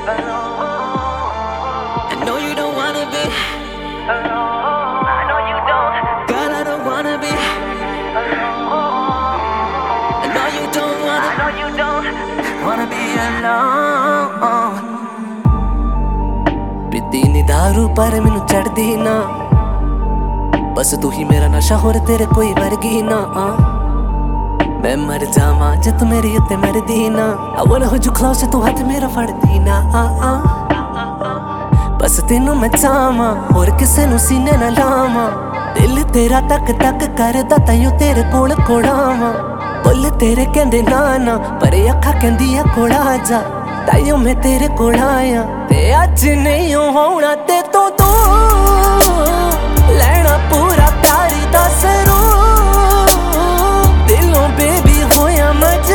I know you don't wanna be alone. I know you don't. Girl, I don't wanna be alone. I know you don't wanna be alone. पीती नी दारू पर मैनू चढ़दी ना, बस तू ही मेरा नशा होर तेरे कोई वर्गी ना। मैं मर जावां जे तू मेरी उत्ते मरदी ना। I wanna hold you close तू हाथ मेरा फड़दी ना। बस तेनू मैं चाहवां होर किसे नू सीने ना लावां। दिल तेरा तक तक करदा ताइयों तेरे कोल कोड़ावां। बुल तेरे कहंदे ना ना पर अखा कहंदियां कोल आ जा, ताइयों मैं तेरे कोल आया। ते अज नहीं होना ते तो लेना पूरा प्यार दा सरूर। दिलों बेबी होया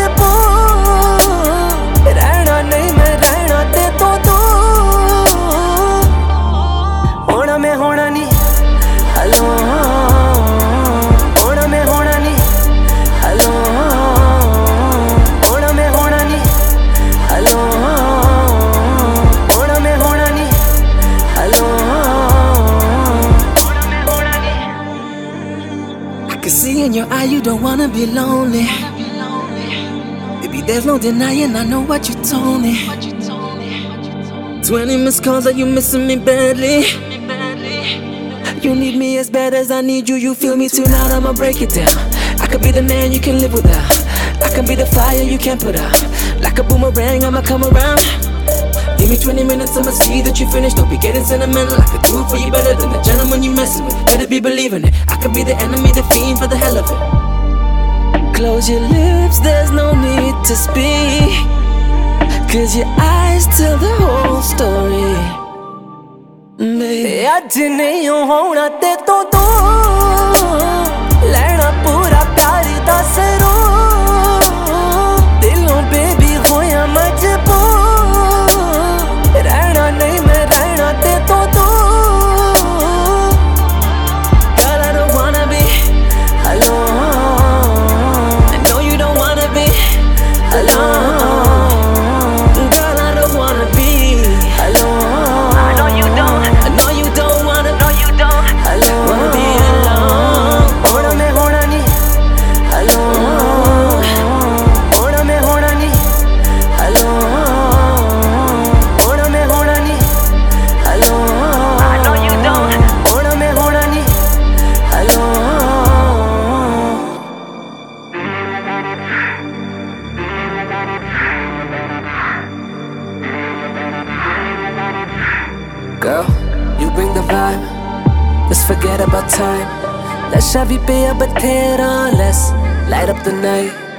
मजबूर, रहना नहीं मैं रहना ते तो होना मैं होना नहीं alone। होना मैं होना नहीं alone। होना मैं होना नहीं alone। होना मैं होना नहीं alone। I can see in your eye you don't wanna be lonely. Baby, there's no denying, I know what you told me. 20 missed calls, are you missing me badly? You need me as bad as I need you. You feel me tonight, I'ma break it down. I could be the man you can live without. I can be the fire you can't put out. Like a boomerang, I'ma come around. Give me 20 minutes, I'ma see that you finished. Don't be getting sentimental, I could do it for you better than the gentleman you messing with. Better be believing it, I could be the enemy, the fiend for the hell of it. Close your lips, there's no need to speak, 'cause your eyes tell the whole story. आज नहीं होना ते तो लेना पूरा प्यार दा सरूर। दिलों बेबी होया मजबूर, रहना नहीं मैं रहना ते तो Girl, I don't wanna be alone। I know you don't wanna be alone। Girl, I don't wanna be alone। I know you don't wanna be alone। होना मैं होना नहीं alone। होना मैं होना नहीं alone। होना मैं होना नहीं alone। I know you don't। होना मैं होना नहीं alone। Girl, you bring the vibe, let's forget about time. Let's have you be a bethera, let's light up the night.